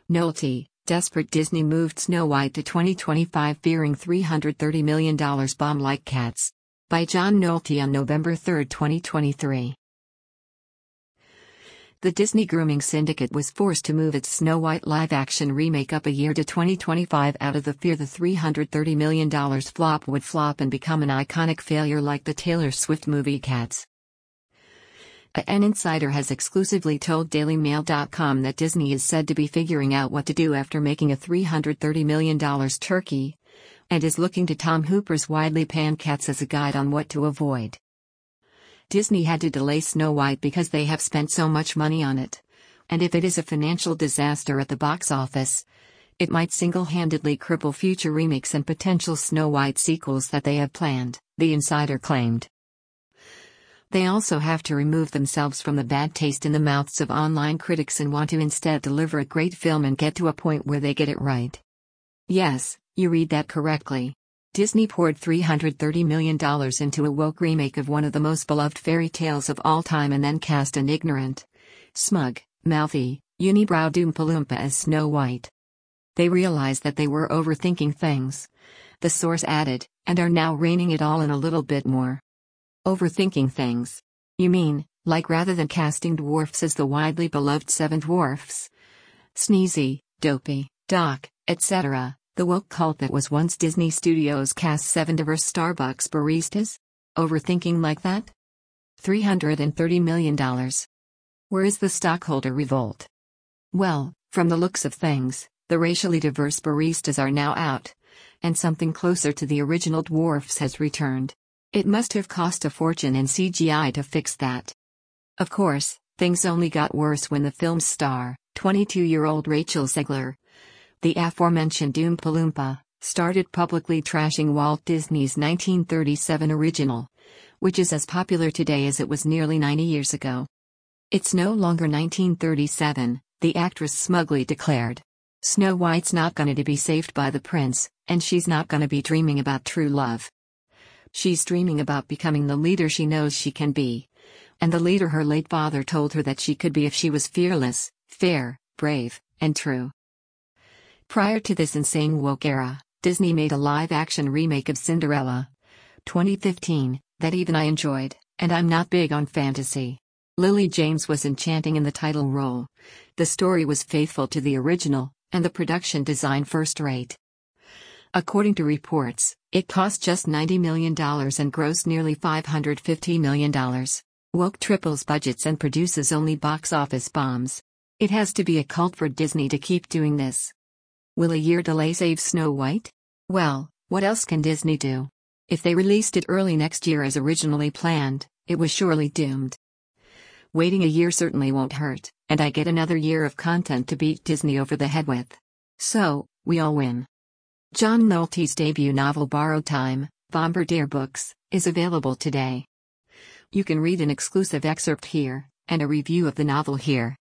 Nolte, desperate Disney moved Snow White to 2025 fearing $330 million bomb like cats. By John Nolte on November 3, 2023. The Disney grooming syndicate was forced to move its Snow White live-action remake up a year to 2025 out of the fear the $330 million flop would flop and become an iconic failure like the Taylor Swift movie Cats. An insider has exclusively told DailyMail.com that Disney is said to be figuring out what to do after making a $330 million turkey, and is looking to Tom Hooper's widely panned Cats as a guide on what to avoid. Disney had to delay Snow White because they have spent so much money on it, and if it is a financial disaster at the box office, it might single-handedly cripple future remakes and potential Snow White sequels that they have planned, the insider claimed. They also have to remove themselves from the bad taste in the mouths of online critics and want to instead deliver a great film and get to a point where they get it right. Yes, you read that correctly. Disney poured $330 million into a woke remake of one of the most beloved fairy tales of all time and then cast an ignorant, smug, mouthy, unibrow Oompa Loompa as Snow White. They realized that they were overthinking things, the source added, and are now reining it all in a little bit more. Overthinking things? You mean, like rather than casting dwarfs as the widely beloved Seven Dwarfs? Sneezy, Dopey, Doc, etc., the woke cult that was once Disney Studios cast 7 diverse Starbucks baristas? Overthinking like that? $330 million. Where is the stockholder revolt? Well, from the looks of things, the racially diverse baristas are now out, and something closer to the original dwarfs has returned. It must have cost a fortune in CGI to fix that. Of course, things only got worse when the film's star, 22-year-old Rachel Zegler, the aforementioned Oompa Loompa, started publicly trashing Walt Disney's 1937 original, which is as popular today as it was nearly 90 years ago. It's no longer 1937, the actress smugly declared. Snow White's not going to be saved by the prince, and she's not going to be dreaming about true love. She's dreaming about becoming the leader she knows she can be, and the leader her late father told her that she could be if she was fearless, fair, brave, and true. Prior to this insane woke era, Disney made a live-action remake of Cinderella, 2015, that even I enjoyed, and I'm not big on fantasy. Lily James was enchanting in the title role. The story was faithful to the original, and the production design first-rate. According to reports, it cost just $90 million and grossed nearly $550 million. Woke triples budgets and produces only box office bombs. It has to be a cult for Disney to keep doing this. Will a year delay save Snow White? Well, what else can Disney do? If they released it early next year as originally planned, it was surely doomed. Waiting a year certainly won't hurt, and I get another year of content to beat Disney over the head with. So, we all win. John Nolte's debut novel Borrowed Time, Bombardier Books, is available today. You can read an exclusive excerpt here, and a review of the novel here.